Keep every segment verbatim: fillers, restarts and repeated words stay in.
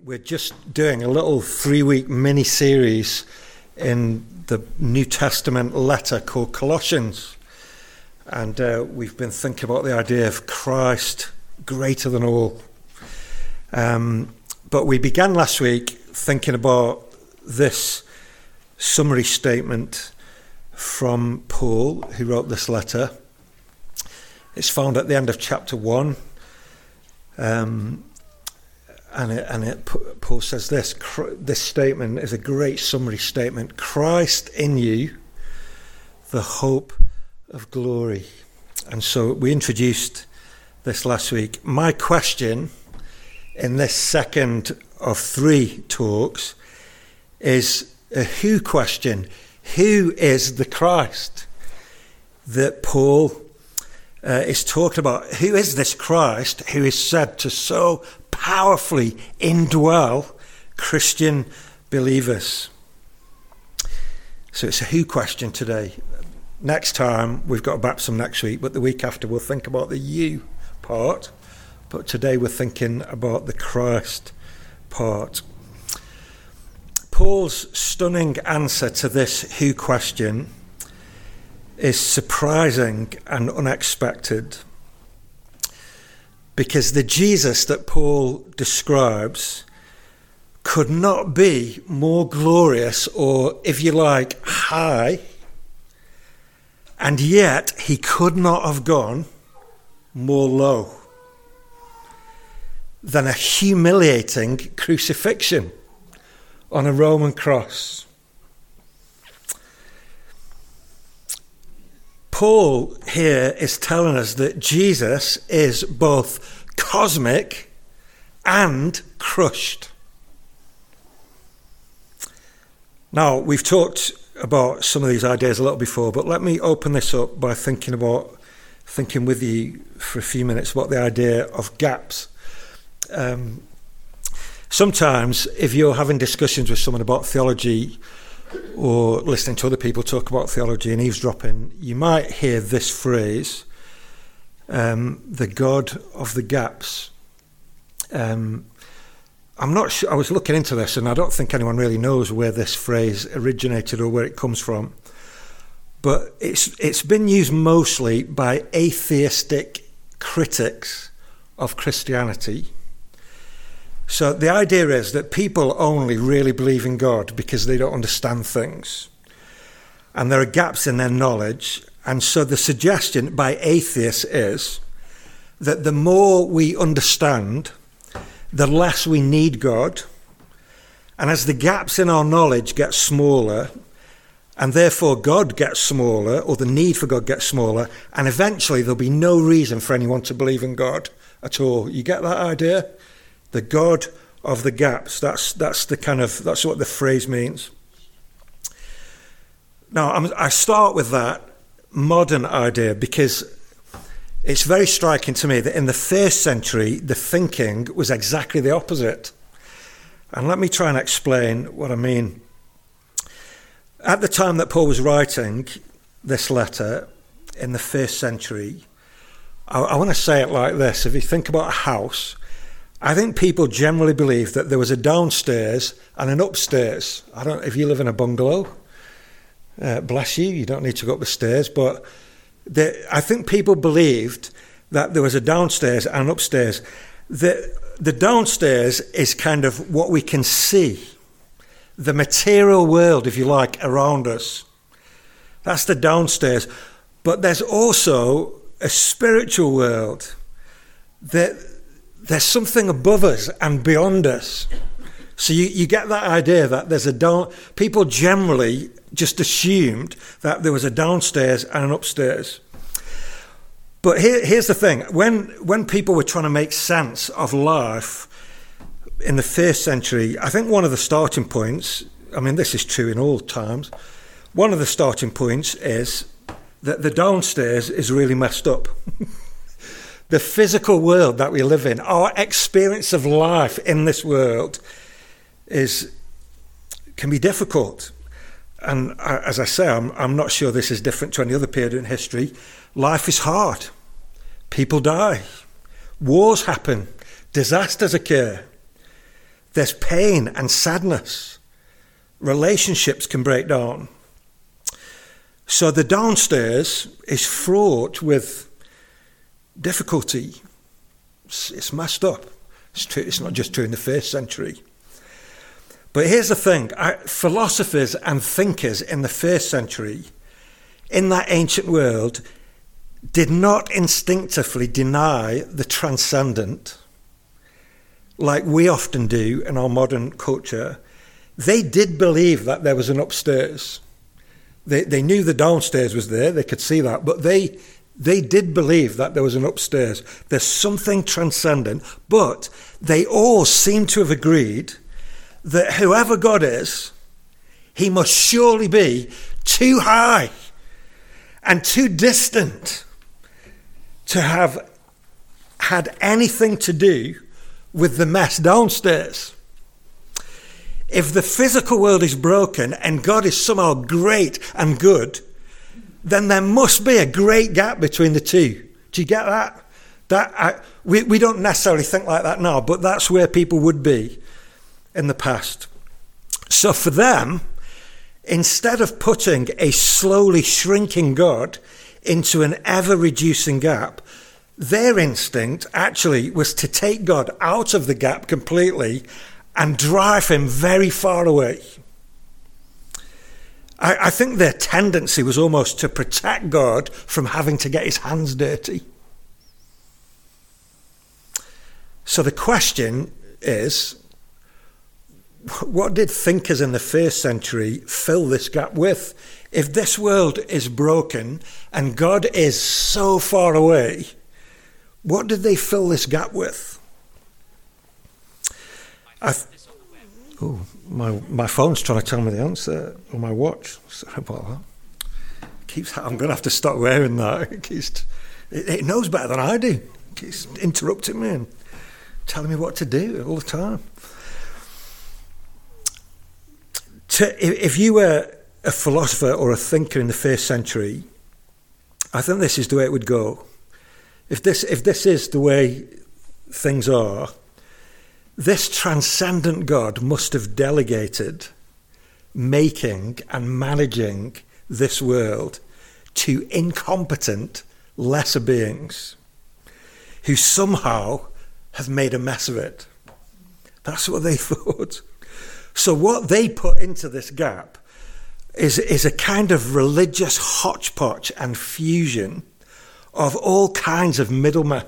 We're just doing a little three-week mini-series in the New Testament letter called Colossians. And uh, we've been thinking about the idea of Christ greater than all. Um, but we began last week thinking about this summary statement from Paul, who wrote this letter. It's found at the end of chapter one. Um, and it, and it, Paul says this, this statement is a great summary statement. Christ in you, the hope of glory. And so we introduced this last week. My question in this second of three talks is a who question. Who is the Christ that Paul uh, is talking about? Who is this Christ who is said to so powerfully indwell Christian believers? So it's a who question today. Next time, we've got a baptism next week, but the week after we'll think about the you part. But today we're thinking about the Christ part. Paul's stunning answer to this who question is surprising and unexpected, because the Jesus that Paul describes could not be more glorious or, if you like, high, and yet he could not have gone more low than a humiliating crucifixion on a Roman cross. Paul here is telling us that Jesus is both cosmic and crushed. Now, we've talked about some of these ideas a little before, but let me open this up by thinking about thinking with you for a few minutes about the idea of gaps. Um, sometimes, if you're having discussions with someone about theology or listening to other people talk about theology and eavesdropping, you might hear this phrase, um, the God of the gaps. Um, I'm not sure, I was looking into this and I don't think anyone really knows where this phrase originated or where it comes from. But it's it's been used mostly by atheistic critics of Christianity. So the idea is that people only really believe in God because they don't understand things. And there are gaps in their knowledge. And so the suggestion by atheists is that the more we understand, the less we need God. And as the gaps in our knowledge get smaller, and therefore God gets smaller, or the need for God gets smaller, and eventually there'll be no reason for anyone to believe in God at all. You get that idea? The God of the gaps. That's that's the kind of that's what the phrase means. Now I'm, I start with that modern idea because it's very striking to me that in the first century the thinking was exactly the opposite. And let me try and explain what I mean. At the time that Paul was writing this letter in the first century, I, I want to say it like this: if you think about a house, I think people generally believe that there was a downstairs and an upstairs. I don't. If you live in a bungalow, uh, bless you, you don't need to go up the stairs. But the, I think people believed that there was a downstairs and an upstairs. The, the downstairs is kind of what we can see, the material world, if you like, around us. That's the downstairs. But there's also a spiritual world that. There's something above us and beyond us. So you, you get that idea that there's a down... People generally just assumed that there was a downstairs and an upstairs. But here, here's the thing. When, when people were trying to make sense of life in the first century, I think one of the starting points, I mean, this is true in all times, one of the starting points is that the downstairs is really messed up. The physical world that we live in, our experience of life in this world is can be difficult. And I, as I say, I'm, I'm not sure this is different to any other period in history. Life is hard. People die. Wars happen. Disasters occur. There's pain and sadness. Relationships can break down. So the downstairs is fraught with difficulty. It's, it's messed up. It's, true, it's not just true in the first century. But here's the thing. I, philosophers and thinkers in the first century, in that ancient world, did not instinctively deny the transcendent like we often do in our modern culture. They did believe that there was an upstairs. They they knew the downstairs was there, they could see that, but they they did believe that there was an upstairs. There's something transcendent, but they all seem to have agreed that whoever God is, he must surely be too high and too distant to have had anything to do with the mess downstairs. If the physical world is broken and God is somehow great and good, then there must be a great gap between the two. Do you get that? That I, we, we don't necessarily think like that now, but that's where people would be in the past. So for them, instead of putting a slowly shrinking God into an ever-reducing gap, their instinct actually was to take God out of the gap completely and drive him very far away. I, I think their tendency was almost to protect God from having to get his hands dirty. So the question is, what did thinkers in the first century fill this gap with? If this world is broken and God is so far away, what did they fill this gap with? I th- oh, my my phone's trying to tell me the answer, or my watch. Sorry about that. It keeps, I'm going to have to stop wearing that. It, keeps, it, it knows better than I do. It keeps interrupting me and telling me what to do all the time. To, if you were a philosopher or a thinker in the first century, I think this is the way it would go. If this if this is the way things are, this transcendent God must have delegated making and managing this world to incompetent lesser beings who somehow have made a mess of it. That's what they thought. So what they put into this gap is, is a kind of religious hodgepodge and fusion of all kinds of middlemen.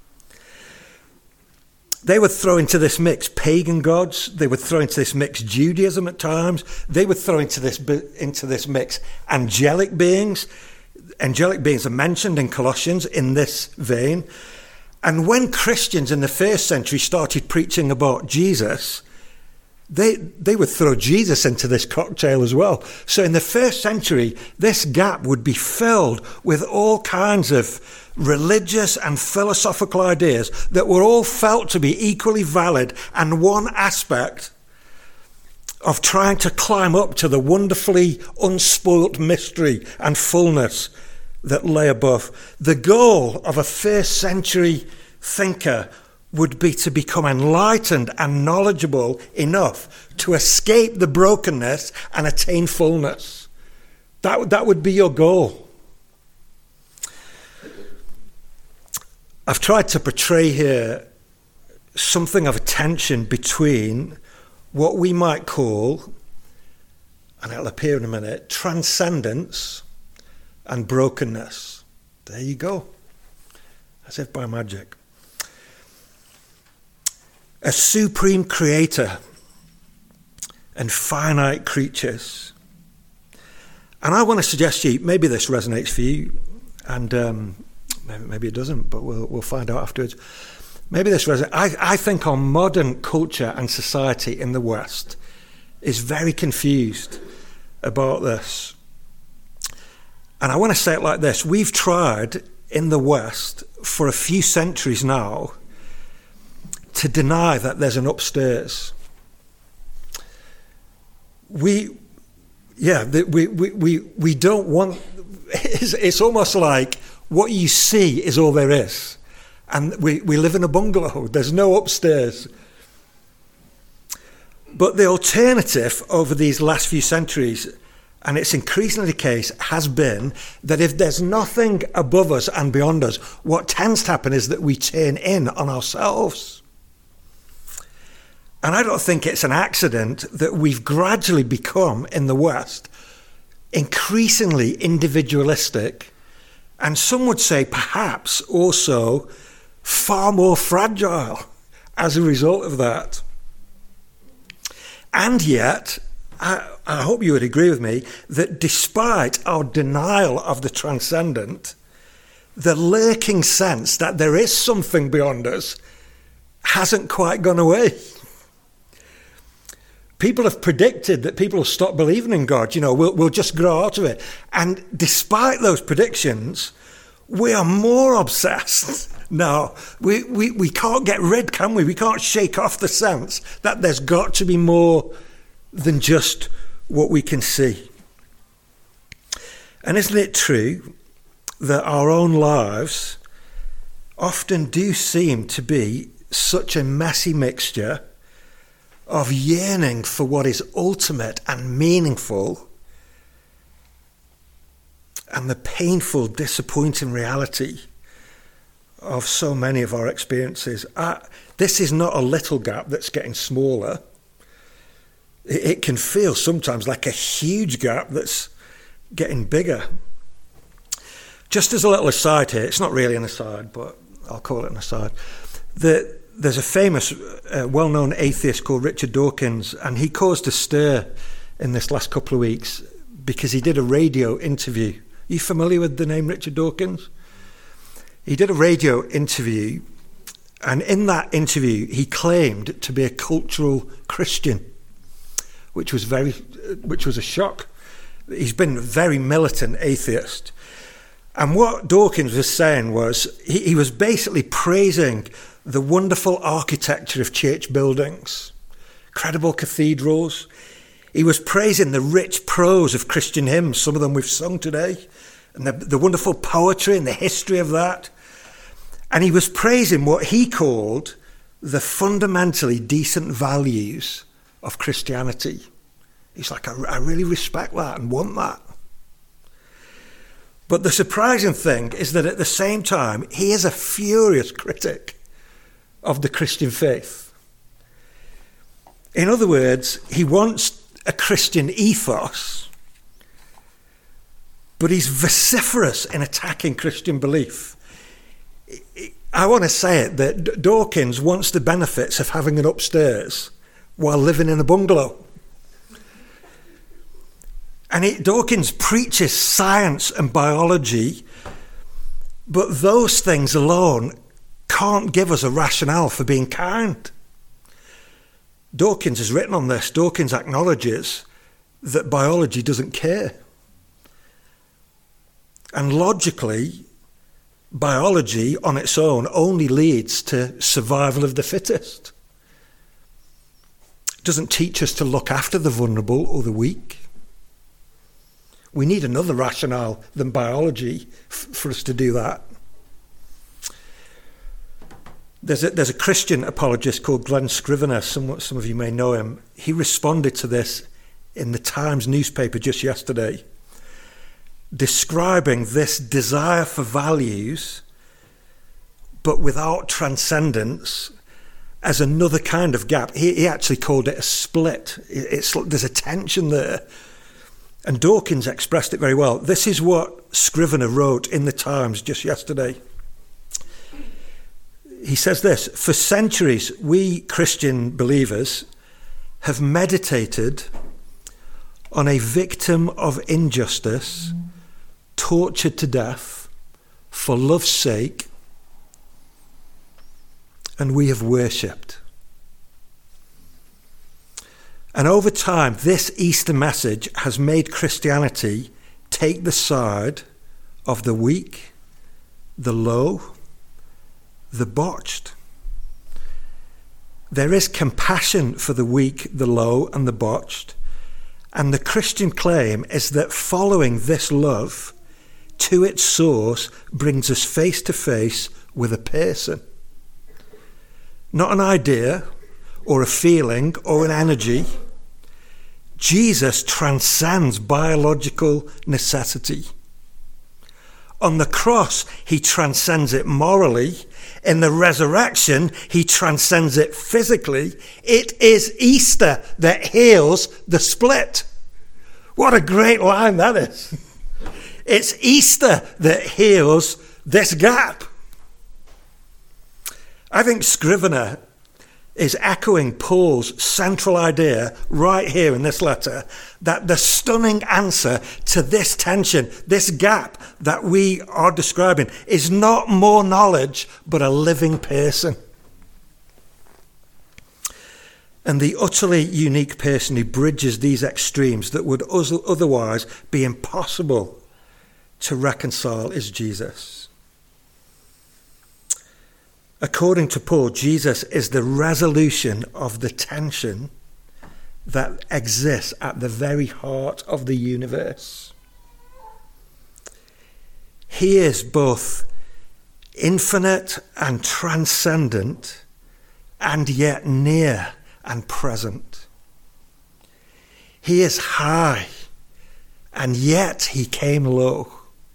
They would throw into this mix pagan gods. They would throw into this mix Judaism at times. They would throw into this into this mix angelic beings. Angelic beings are mentioned in Colossians in this vein. And when Christians in the first century started preaching about Jesus, They they would throw Jesus into this cocktail as well. So in the first century, this gap would be filled with all kinds of religious and philosophical ideas that were all felt to be equally valid, and one aspect of trying to climb up to the wonderfully unspoilt mystery and fullness that lay above. The goal of a first century thinker would be to become enlightened and knowledgeable enough to escape the brokenness and attain fullness. That, that would be your goal. I've tried to portray here something of a tension between what we might call, and it'll appear in a minute, transcendence and brokenness. There you go. As if by magic. A supreme creator and finite creatures. And I want to suggest to you, maybe this resonates for you, and um, maybe, maybe it doesn't, but we'll we'll find out afterwards. Maybe this resonates. I, I think our modern culture and society in the West is very confused about this. And I want to say it like this. We've tried in the West for a few centuries now to deny that there's an upstairs. We, yeah, the, we, we, we, we don't want, it's, it's almost like what you see is all there is. And we, we live in a bungalow, there's no upstairs. But the alternative over these last few centuries, and it's increasingly the case, has been that if there's nothing above us and beyond us, what tends to happen is that we turn in on ourselves. And I don't think it's an accident that we've gradually become, in the West, increasingly individualistic, and some would say perhaps also far more fragile as a result of that. And yet, I, I hope you would agree with me, that despite our denial of the transcendent, the lurking sense that there is something beyond us hasn't quite gone away. People have predicted that people will stop believing in God, you know, we'll, we'll just grow out of it. And despite those predictions, we are more obsessed now. We, we, we can't get rid, can we? We can't shake off the sense that there's got to be more than just what we can see. And isn't it true that our own lives often do seem to be such a messy mixture of yearning for what is ultimate and meaningful, and the painful, disappointing reality of so many of our experiences? Uh, this is not a little gap that's getting smaller. It, it can feel sometimes like a huge gap that's getting bigger. Just as a little aside here, it's not really an aside, but I'll call it an aside. The There's a famous, uh, well-known atheist called Richard Dawkins, and he caused a stir in this last couple of weeks because he did a radio interview. Are you familiar with the name Richard Dawkins? He did a radio interview, and in that interview, he claimed to be a cultural Christian, which was very, which was a shock. He's been a very militant atheist. And what Dawkins was saying was, he, he was basically praising the wonderful architecture of church buildings, credible cathedrals. He was praising the rich prose of Christian hymns, some of them we've sung today, and the, the wonderful poetry and the history of that. And he was praising what he called the fundamentally decent values of Christianity. He's like, I, I really respect that and want that. But the surprising thing is that at the same time, he is a furious critic of the Christian faith. In other words, he wants a Christian ethos, but he's vociferous in attacking Christian belief. I want to say it that Dawkins wants the benefits of having an upstairs while living in a bungalow. And it, Dawkins preaches science and biology, but those things alone can't give us a rationale for being kind. Dawkins has written on this. Dawkins acknowledges that biology doesn't care. And logically, biology on its own only leads to survival of the fittest. It doesn't teach us to look after the vulnerable or the weak. We need another rationale than biology f- for us to do that. There's a, there's a Christian apologist called Glenn Scrivener, some, some of you may know him. He responded to this in the Times newspaper just yesterday, describing this desire for values, but without transcendence, as another kind of gap. He, he actually called it a split. It's, there's a tension there. And Dawkins expressed it very well. This is what Scrivener wrote in the Times just yesterday. He says this: for centuries, we Christian believers have meditated on a victim of injustice, tortured to death for love's sake, and we have worshipped. And over time, this Easter message has made Christianity take the side of the weak, the low, the botched. There is compassion for the weak, the low, and the botched. And the Christian claim is that following this love to its source brings us face to face with a person. Not an idea or a feeling or an energy. Jesus transcends biological necessity. On the cross, he transcends it morally. In the resurrection, he transcends it physically. It is Easter that heals the split. What a great line that is. It's Easter that heals this gap. I think Scrivener is echoing Paul's central idea right here in this letter, that the stunning answer to this tension, this gap that we are describing, is not more knowledge, but a living person. And the utterly unique person who bridges these extremes that would otherwise be impossible to reconcile is Jesus. According to Paul, Jesus is the resolution of the tension that exists at the very heart of the universe. He is both infinite and transcendent, and yet near and present. He is high, and yet he came low.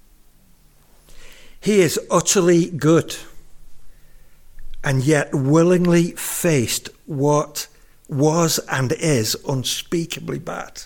He is utterly good, and yet willingly faced what was and is unspeakably bad.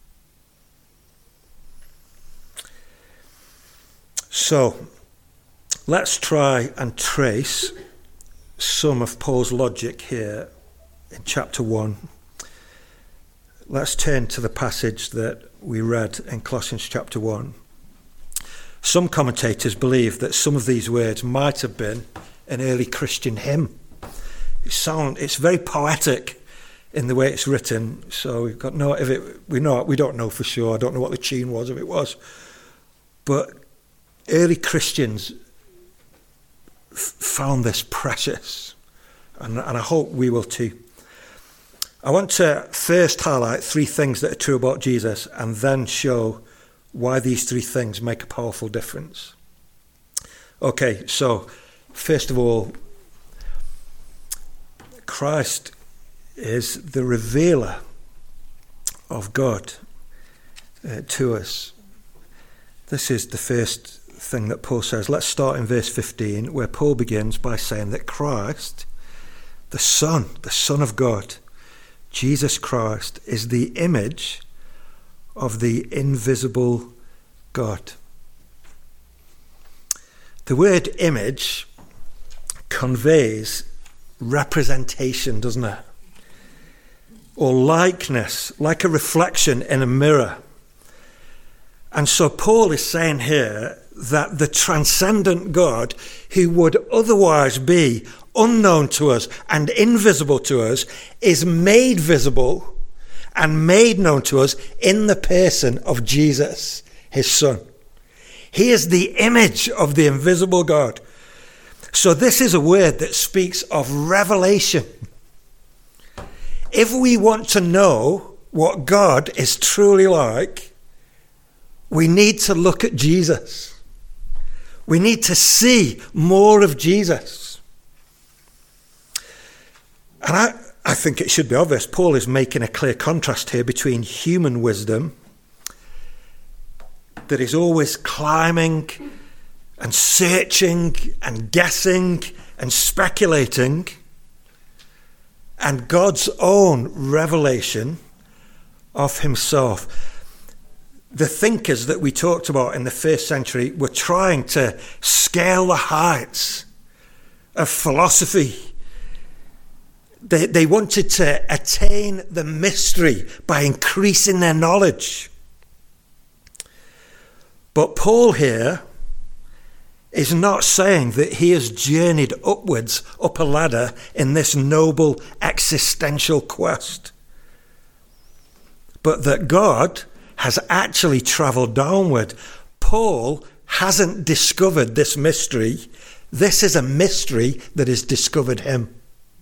So, let's try and trace some of Paul's logic here in chapter one. Let's turn to the passage that we read in Colossians chapter one. Some commentators believe that some of these words might have been an early Christian hymn. It sound, it's very poetic in the way it's written, so we've got no, if it, we know, we don't know for sure. I don't know what the tune was, if it was. But early Christians f- found this precious, and, and I hope we will too. I want to first highlight three things that are true about Jesus, and then show why these three things make a powerful difference. Okay, so first of all, Christ is the revealer of God uh, to us. This is the first thing that Paul says. Let's start in verse fifteen, where Paul begins by saying that Christ, the Son, the Son of God, Jesus Christ, is the image of the invisible God. The word image conveys representation, doesn't it? Or likeness, like a reflection in a mirror. And so Paul is saying here that the transcendent God, who would otherwise be unknown to us and invisible to us, is made visible and made known to us in the person of Jesus, his Son. He is the image of the invisible God. So this is a word that speaks of revelation. If we want to know what God is truly like, we need to look at Jesus. We need to see more of Jesus. And I, I think it should be obvious, Paul is making a clear contrast here between human wisdom that is always climbing and searching and guessing and speculating, and God's own revelation of himself. The thinkers that we talked about in the first century were trying to scale the heights of philosophy. They, they wanted to attain the mystery by increasing their knowledge. But Paul here is not saying that he has journeyed upwards up a ladder in this noble existential quest, but that God has actually travelled downward. Paul hasn't discovered this mystery. This is a mystery that has discovered him.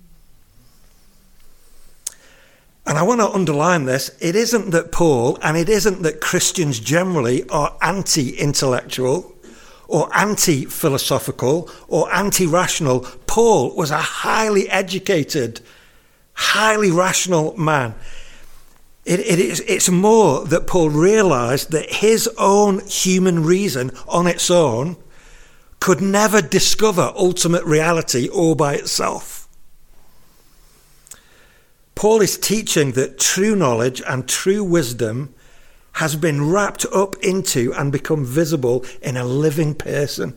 And I want to underline this. It isn't that Paul, and it isn't that Christians generally are anti-intellectual or anti-philosophical or anti-rational. Paul was a highly educated, highly rational man. It, it is, it's more that Paul realised that his own human reason on its own could never discover ultimate reality all by itself. Paul is teaching that true knowledge and true wisdom has been wrapped up into and become visible in a living person.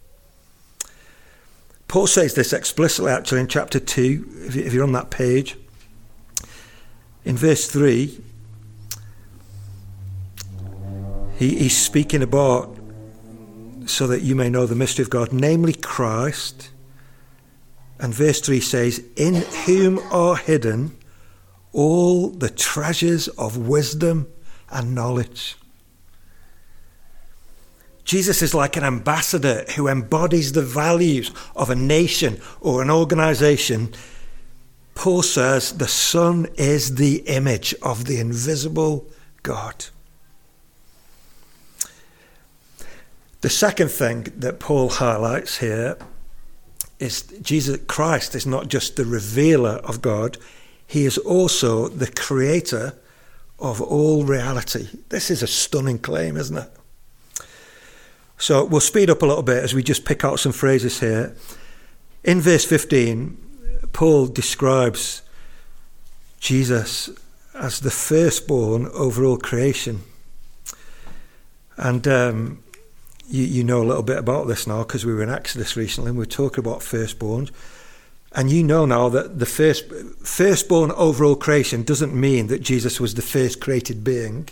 Paul says this explicitly actually in chapter two, if you're on that page. In verse three, he, he's speaking about so that you may know the mystery of God, namely Christ. And verse three says, in whom are hidden all the treasures of wisdom and knowledge. Jesus is like an ambassador who embodies the values of a nation or an organisation. Paul says the Son is the image of the invisible God. The second thing that Paul highlights here is Jesus Christ is not just the revealer of God, he is also the creator of all reality. This is a stunning claim, isn't it? So we'll speed up a little bit as we just pick out some phrases here. In verse fifteen, Paul describes Jesus as the firstborn over all creation. And um, you, you know a little bit about this now because we were in Exodus recently and we were talking about firstborns. And you know now that the first firstborn over all creation doesn't mean that Jesus was the first created being.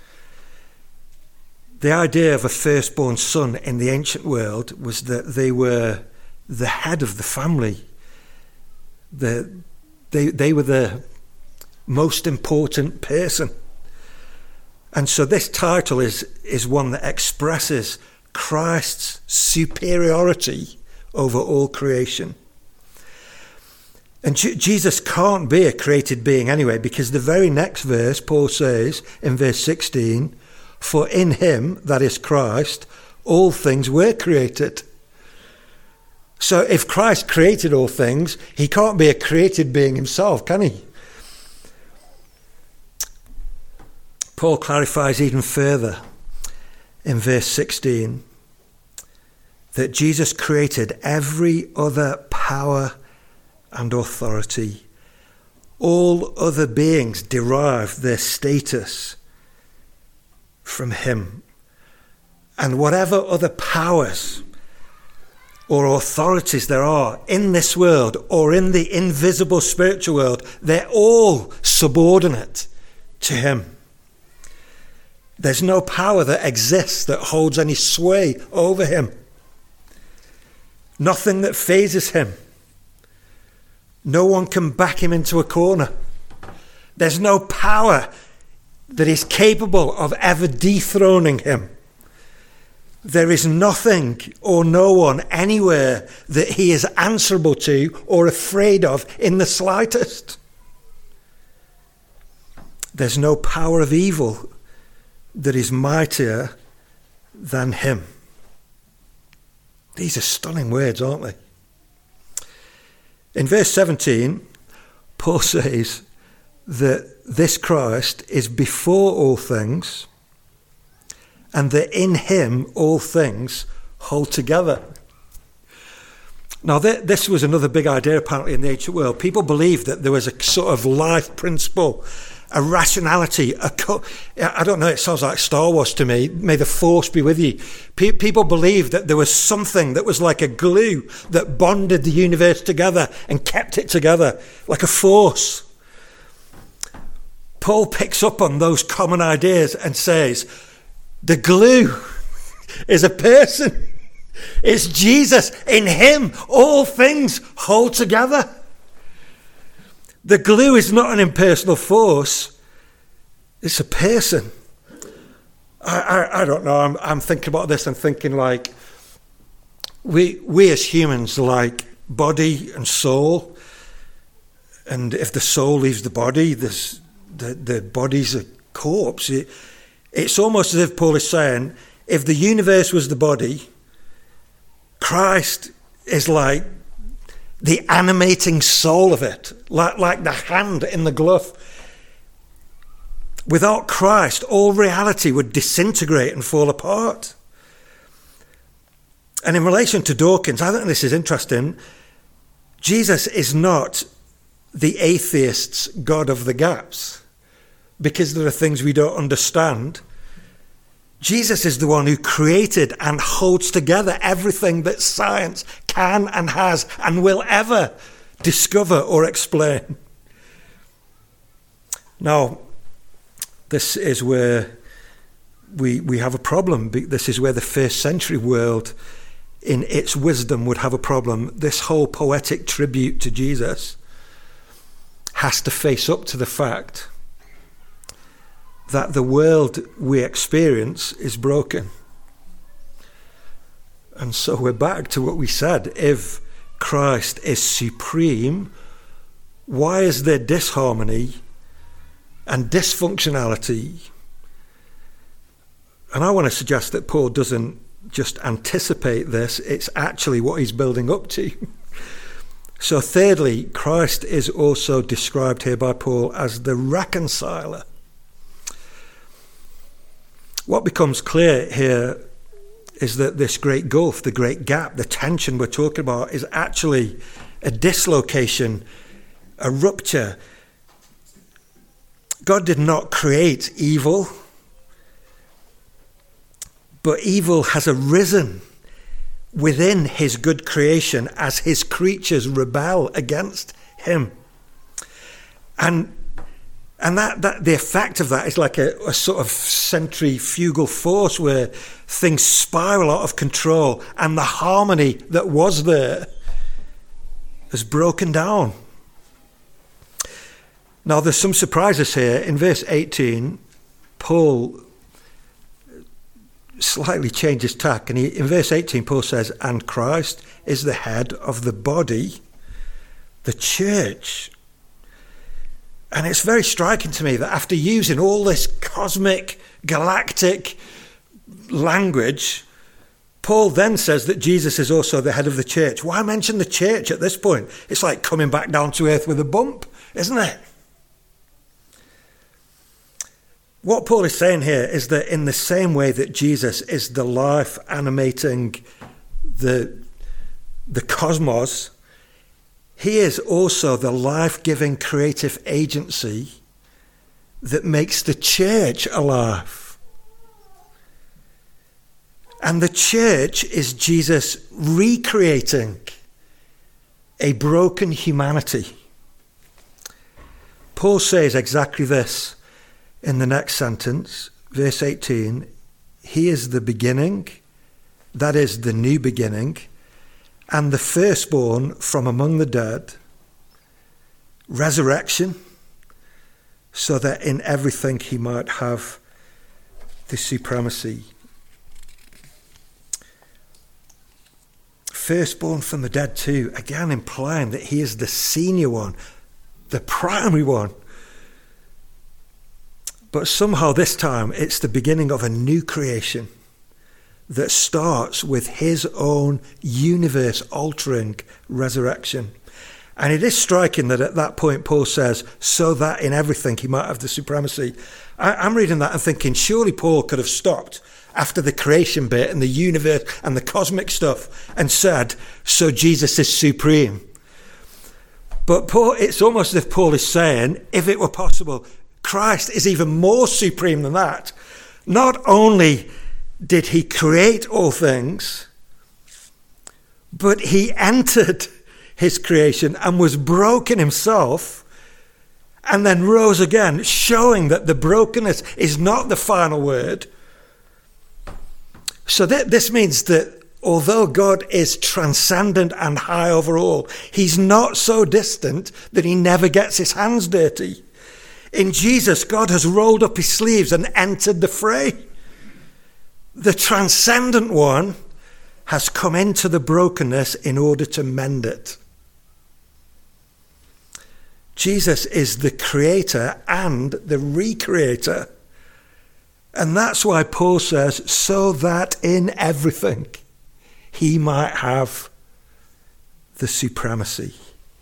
The idea of a firstborn son in the ancient world was that they were the head of the family. The, they, they were the most important person. And so this title is, is one that expresses Christ's superiority over all creation. And J- Jesus can't be a created being anyway, because the very next verse, Paul says in verse sixteen, for in him, that is Christ, all things were created. So if Christ created all things, he can't be a created being himself, can he? Paul clarifies even further in verse sixteen that Jesus created every other power and authority. All other beings derive their status from him. And whatever other powers or authorities there are in this world or in the invisible spiritual world, they're all subordinate to him. There's no power that exists that holds any sway over him. Nothing that phases him. No one can back him into a corner. There's no power that is capable of ever dethroning him. There is nothing or no one anywhere that he is answerable to or afraid of in the slightest. There's no power of evil that is mightier than him. These are stunning words, aren't they? In verse seventeen, Paul says that this Christ is before all things and that in him all things hold together. Now, th- this was another big idea apparently in the ancient world. People believed that there was a sort of life principle, a rationality, a co- I don't know, it sounds like Star Wars to me. May the force be with you. Pe- people believed that there was something that was like a glue that bonded the universe together and kept it together, like a force. Paul picks up on those common ideas and says, the glue is a person. It's Jesus. In him, all things hold together. The glue is not an impersonal force. It's a person. I, I, I don't know. I'm, I'm thinking about this and thinking like, we, we as humans are like body and soul. And if the soul leaves the body, this, the, the body's a corpse. It, it's almost as if Paul is saying, if the universe was the body, Christ is like the animating soul of it, like, like the hand in the glove. Without Christ, all reality would disintegrate and fall apart. And in relation to Dawkins, I think this is interesting. Jesus is not the atheist's God of the gaps, because there are things we don't understand. Jesus is the one who created and holds together everything that science can and has and will ever discover or explain. Now, this is where we we have a problem. This is where the first century world, in its wisdom, would have a problem. This whole poetic tribute to Jesus has to face up to the fact that the world we experience is broken. And so we're back to what we said. If Christ is supreme, why is there disharmony and dysfunctionality? And I want to suggest that Paul doesn't just anticipate this, it's actually what he's building up to. So thirdly, Christ is also described here by Paul as the reconciler. What becomes clear here is that this great gulf, the great gap, the tension we're talking about is actually a dislocation, a rupture. God did not create evil, but evil has arisen within his good creation as his creatures rebel against him. And And that, that the effect of that is like a, a sort of centrifugal force where things spiral out of control and the harmony that was there has broken down. Now, there's some surprises here. In verse eighteen, Paul slightly changes tack. And he, in verse eighteen, Paul says, and Christ is the head of the body, the church. And it's very striking to me that after using all this cosmic, galactic language, Paul then says that Jesus is also the head of the church. Why mention the church at this point? It's like coming back down to earth with a bump, isn't it? What Paul is saying here is that in the same way that Jesus is the life animating the, the cosmos, he is also the life-giving creative agency that makes the church alive. And the church is Jesus recreating a broken humanity. Paul says exactly this in the next sentence, verse eighteen. He is the beginning, that is the new beginning, and the firstborn from among the dead, resurrection, so that in everything he might have the supremacy. Firstborn from the dead too, again implying that he is the senior one, the primary one. But somehow this time it's the beginning of a new creation that starts with his own universe-altering resurrection. And it is striking that at that point Paul says, so that in everything he might have the supremacy. I, I'm reading that and thinking, surely Paul could have stopped after the creation bit and the universe and the cosmic stuff and said, so Jesus is supreme. But Paul, it's almost as if Paul is saying, if it were possible, Christ is even more supreme than that. Not only did he create all things, but he entered his creation and was broken himself and then rose again, showing that the brokenness is not the final word. So th- this means that although God is transcendent and high over all, he's not so distant that he never gets his hands dirty. In Jesus, God has rolled up his sleeves and entered the fray. The transcendent one has come into the brokenness in order to mend it. Jesus is the creator and the recreator. And that's why Paul says, so that in everything he might have the supremacy.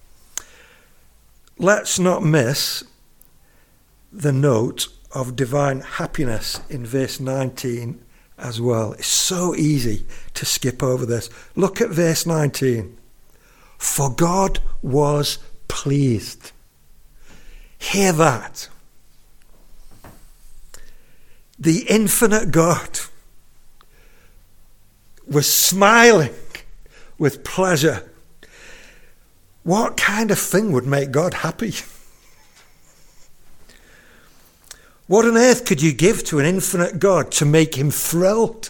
Let's not miss the note of divine happiness in verse nineteen as well. It's so easy to skip over this. Look at verse nineteen. For God was pleased. Hear that. The infinite God was smiling with pleasure. What kind of thing would make God happy? What on earth could you give to an infinite God to make him thrilled?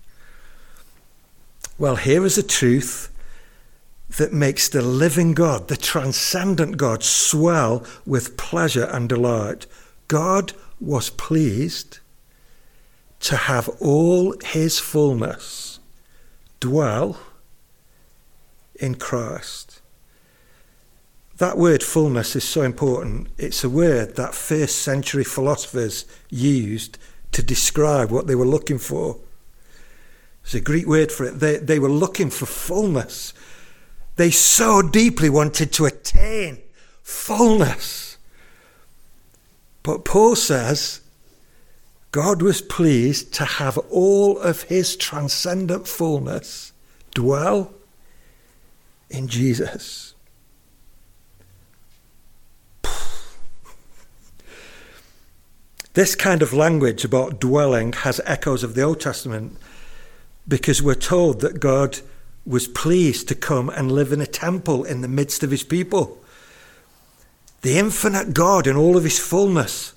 Well, here is a truth that makes the living God, the transcendent God, swell with pleasure and delight. God was pleased to have all his fullness dwell in Christ. That word fullness is so important. It's a word that first century philosophers used to describe what they were looking for. It's a Greek word for it. They, they were looking for fullness. They so deeply wanted to attain fullness. But Paul says God was pleased to have all of his transcendent fullness dwell in Jesus. This kind of language about dwelling has echoes of the Old Testament, because we're told that God was pleased to come and live in a temple in the midst of his people. The infinite God in all of his fullness.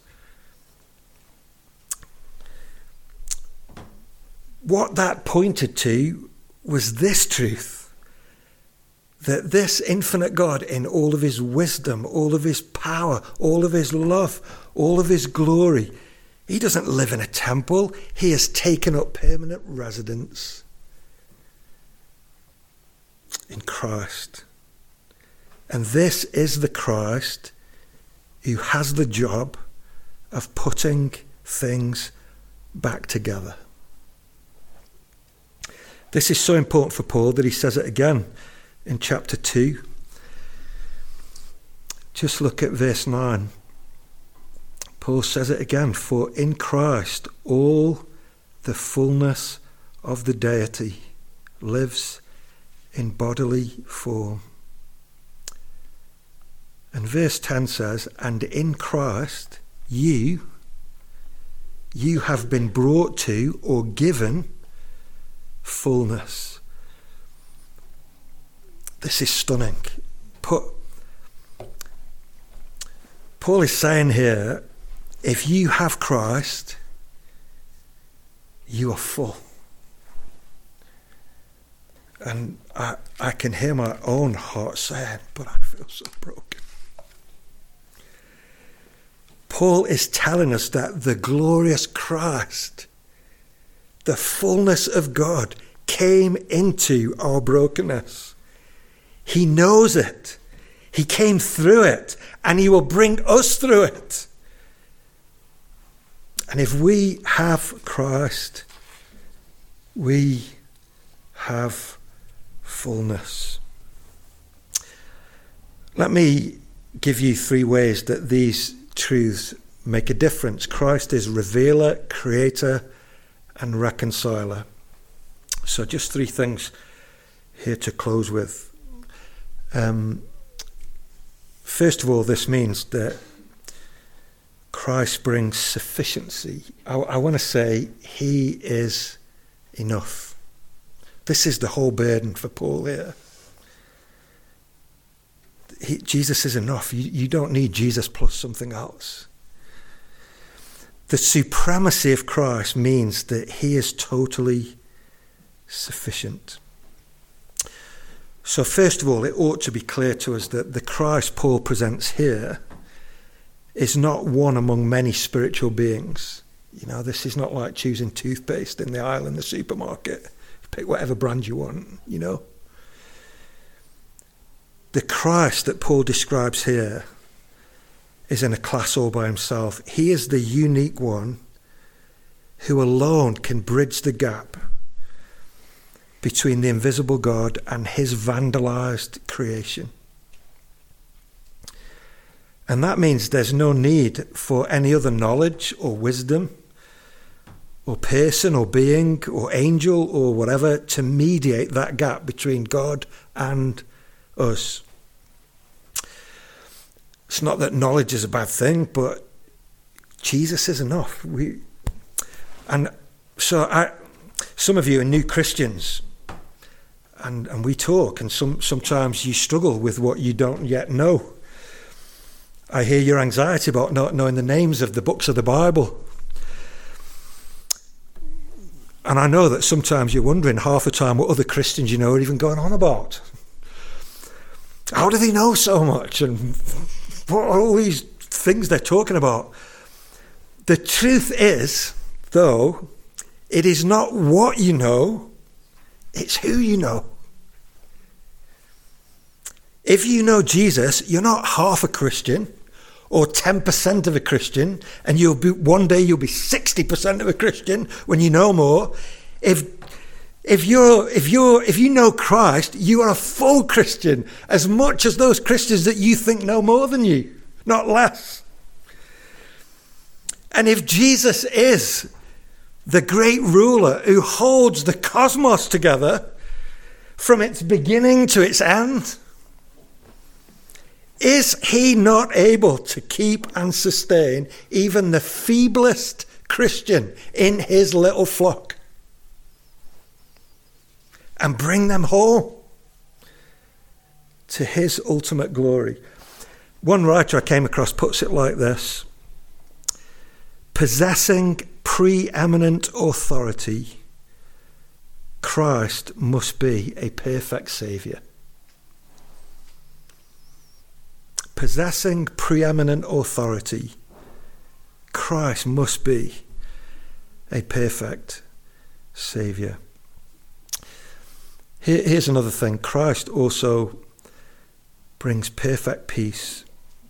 What that pointed to was this truth, that this infinite God in all of his wisdom, all of his power, all of his love, all of his glory, he doesn't live in a temple. He has taken up permanent residence in Christ. And this is the Christ who has the job of putting things back together. This is so important for Paul that he says it again in chapter two. Just look at verse nine. Paul says it again. For in Christ all the fullness of the deity lives in bodily form. And verse ten says, and in Christ you, you have been brought to or given fullness. This is stunning. Paul is saying here, if you have Christ, you are full. And I, I can hear my own heart saying, but I feel so broken. Paul is telling us that the glorious Christ, the fullness of God, came into our brokenness. He knows it. He came through it, and he will bring us through it. And if we have Christ, we have fullness. Let me give you three ways that these truths make a difference. Christ is revealer, creator, and reconciler. So just three things here to close with. Um, first of all, this means that Christ brings sufficiency. I, I want to say he is enough. This is the whole burden for Paul here. He, Jesus is enough. You, you don't need Jesus plus something else. The supremacy of Christ means that he is totally sufficient. So first of all, it ought to be clear to us that the Christ Paul presents here is not one among many spiritual beings. You know, this is not like choosing toothpaste in the aisle in the supermarket. Pick whatever brand you want, you know. The Christ that Paul describes here is in a class all by himself. He is the unique one who alone can bridge the gap between the invisible God and his vandalized creation. And that means there's no need for any other knowledge or wisdom or person or being or angel or whatever to mediate that gap between God and us. It's not that knowledge is a bad thing, but Jesus is enough. We, and so I, some of you are new Christians, and, and we talk, and some, sometimes you struggle with what you don't yet know. I hear your anxiety about not knowing the names of the books of the Bible. And I know that sometimes you're wondering half the time what other Christians you know are even going on about. How do they know so much? And what are all these things they're talking about? The truth is, though, it is not what you know, it's who you know. If you know Jesus, you're not half a Christian or ten percent of a Christian, and you'll be one day you'll be sixty percent of a Christian when you know more. If if you're if you're if you know Christ, you are a full Christian, as much as those Christians that you think know more than you, not less. And if Jesus is the great ruler who holds the cosmos together from its beginning to its end, is he not able to keep and sustain even the feeblest Christian in his little flock and bring them home to his ultimate glory? One writer I came across puts it like this: possessing preeminent authority, Christ must be a perfect Saviour. Possessing preeminent authority, Christ must be a perfect Saviour. Here, here's another thing. Christ also brings perfect peace.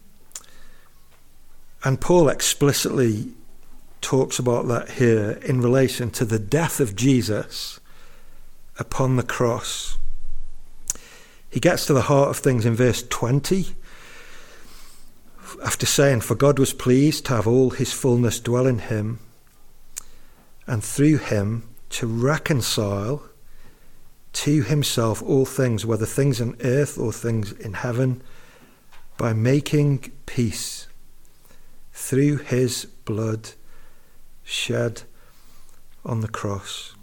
And Paul explicitly talks about that here in relation to the death of Jesus upon the cross. He gets to the heart of things in verse twenty. After saying, "For God was pleased to have all his fullness dwell in him, and through him to reconcile to himself all things, whether things on earth or things in heaven, by making peace through his blood shed on the cross."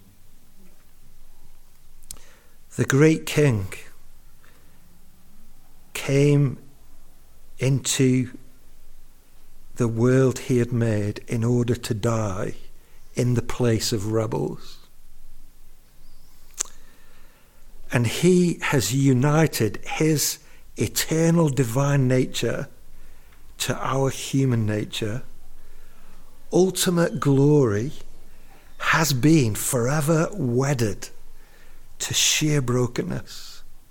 The great King came into the world he had made in order to die in the place of rebels. And he has united his eternal divine nature to our human nature. Ultimate glory has been forever wedded to sheer brokenness.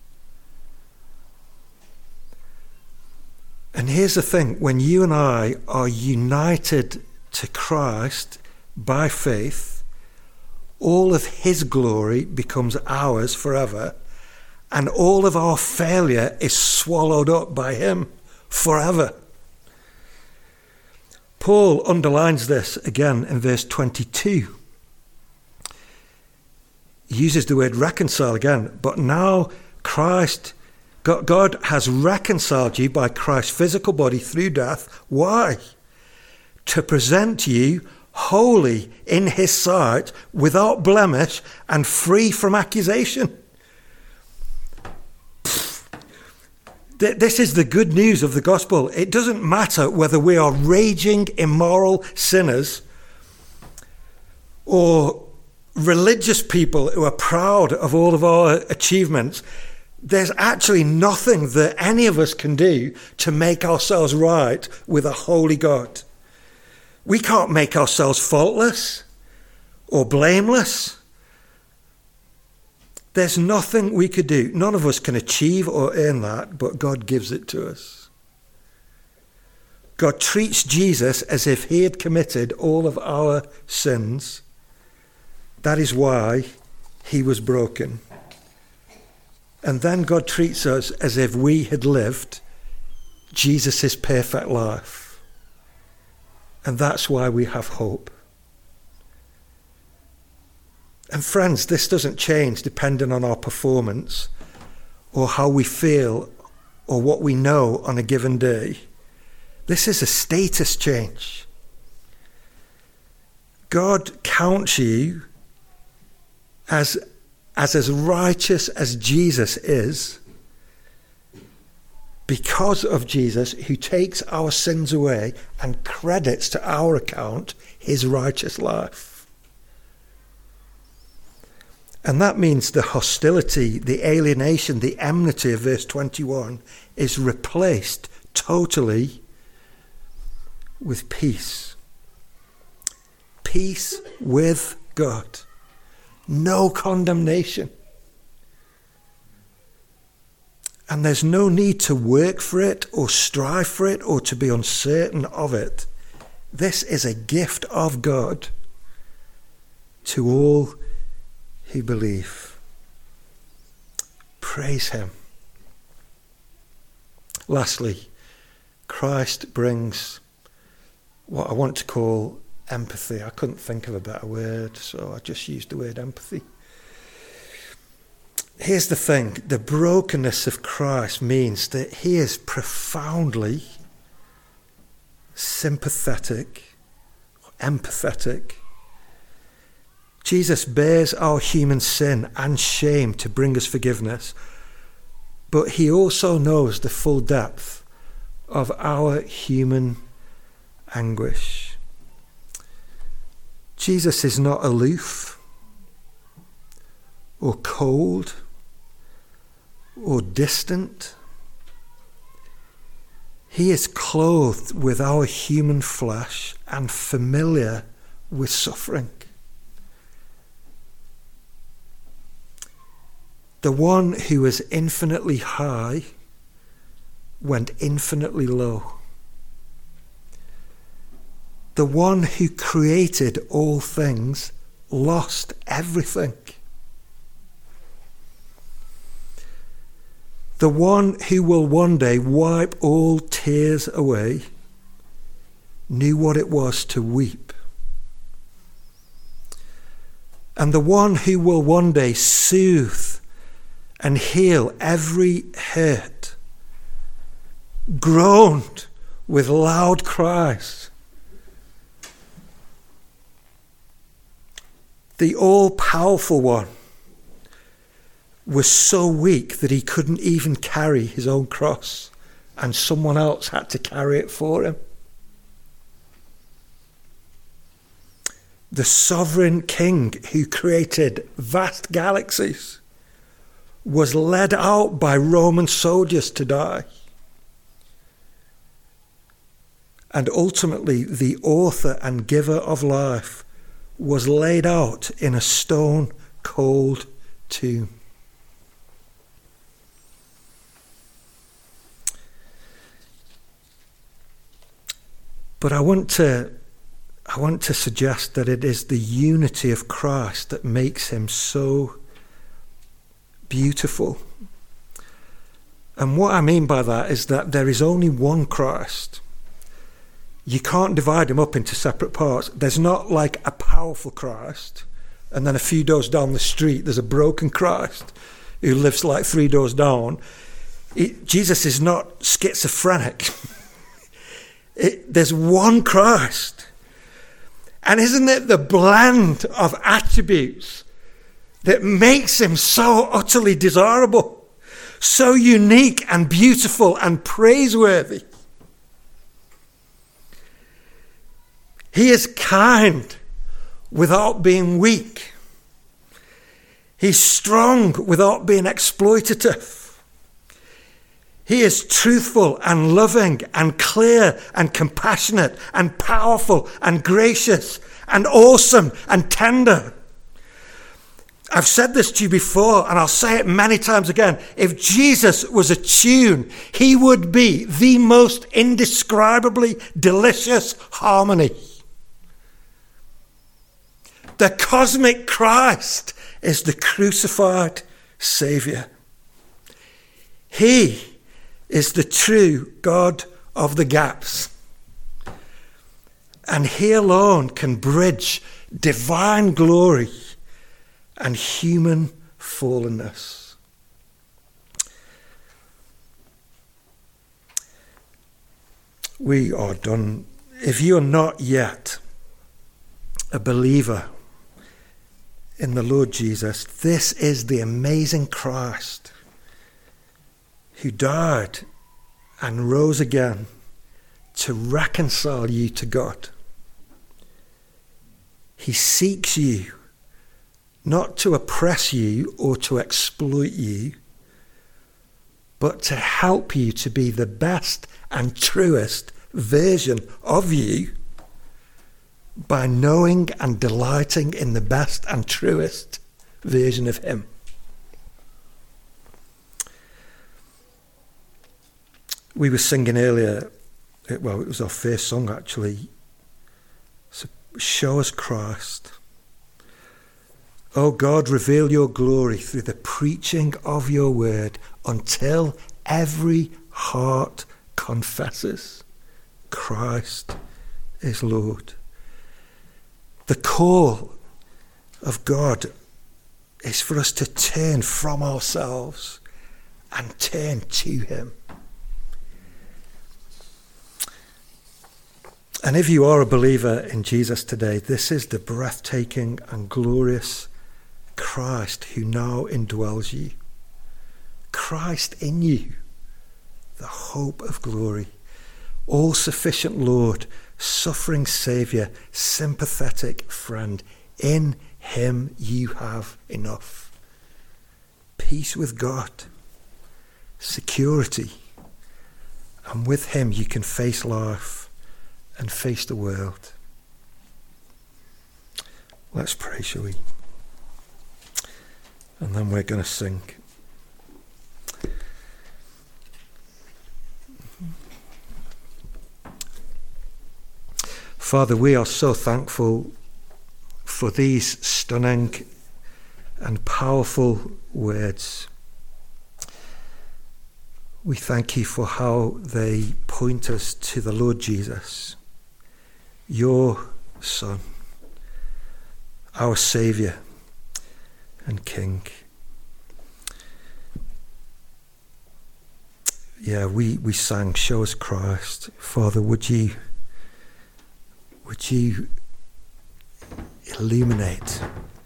And here's the thing: when you and I are united to Christ by faith, all of his glory becomes ours forever, and all of our failure is swallowed up by him forever. Paul underlines this again in verse twenty-two. He uses the word reconcile again. But now Christ, God has reconciled you by Christ's physical body through death. Why? To present you holy in his sight, without blemish and free from accusation. This is the good news of the gospel. It doesn't matter whether we are raging, immoral sinners or religious people who are proud of all of our achievements. There's actually nothing that any of us can do to make ourselves right with a holy God. We can't make ourselves faultless or blameless. There's nothing we could do. None of us can achieve or earn that, but God gives it to us. God treats Jesus as if he had committed all of our sins. That is why he was broken. And then God treats us as if we had lived Jesus' perfect life. And that's why we have hope. And friends, this doesn't change depending on our performance or how we feel or what we know on a given day. This is a status change. God counts you as, as as righteous as Jesus is because of Jesus, who takes our sins away and credits to our account his righteous life. And that means the hostility, the alienation, the enmity of verse twenty-one is replaced totally with peace. Peace with God. No condemnation. And there's no need to work for it or strive for it or to be uncertain of it. This is a gift of God to all who believe. Praise him. Lastly, Christ brings what I want to call empathy. I couldn't think of a better word, so I just used the word empathy. Here's the thing. The brokenness of Christ means that he is profoundly sympathetic, empathetic. Jesus bears our human sin and shame to bring us forgiveness, but he also knows the full depth of our human anguish. Jesus is not aloof or cold or distant. He is clothed with our human flesh and familiar with suffering. The one who is infinitely high went infinitely low. The one who created all things lost everything. The one who will one day wipe all tears away knew what it was to weep. And the one who will one day soothe and heal every hurt groaned with loud cries. The all-powerful one was so weak that he couldn't even carry his own cross, and someone else had to carry it for him. The sovereign king who created vast galaxies was led out by Roman soldiers to die. And ultimately, the author and giver of life was laid out in a stone-cold tomb. But I want to, I want to suggest that it is the unity of Christ that makes him so beautiful. And what I mean by that is that there is only one Christ. You can't divide him up into separate parts. There's not like a powerful Christ, and then a few doors down the street there's a broken Christ who lives like three doors down. It, Jesus is not schizophrenic. It, there's one Christ. And isn't it the blend of attributes that makes him so utterly desirable, so unique and beautiful and praiseworthy? He is kind without being weak. He's strong without being exploitative. He is truthful and loving and clear and compassionate and powerful and gracious and awesome and tender. I've said this to you before, and I'll say it many times again. If Jesus was a tune, he would be the most indescribably delicious harmony. The cosmic Christ is the crucified Saviour. He is the true God of the gaps. And he alone can bridge divine glory and human fallenness. We are done. If you are not yet a believer in the Lord Jesus, this is the amazing Christ who died and rose again to reconcile you to God. He seeks you not to oppress you or to exploit you, but to help you to be the best and truest version of you by knowing and delighting in the best and truest version of him. We were singing earlier, well, it was our first song actually, so show us Christ. Oh God, reveal your glory through the preaching of your word until every heart confesses Christ is Lord. The call of God is for us to turn from ourselves and turn to him. And if you are a believer in Jesus today, this is the breathtaking and glorious Christ who now indwells you. Christ in you, the hope of glory, all-sufficient Lord, suffering Saviour, sympathetic friend. In him you have enough. Peace with God, security, and with him you can face life and face the world. Let's pray, shall we? And then we're going to sing. Father, we are so thankful for these stunning and powerful words. We thank you for how they point us to the Lord Jesus, your Son, our Saviour and King. Yeah, we, we sang, show us Christ. Father, would you would you illuminate,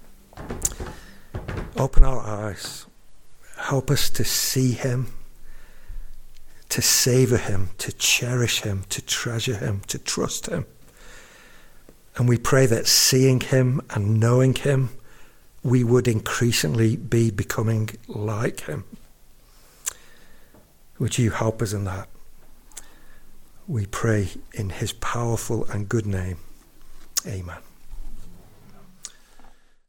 open our eyes, help us to see him, to savour him, to cherish him, to treasure him, to trust him. And we pray that seeing him and knowing him, we would increasingly be becoming like him. Would you help us in that? We pray in his powerful and good name. Amen.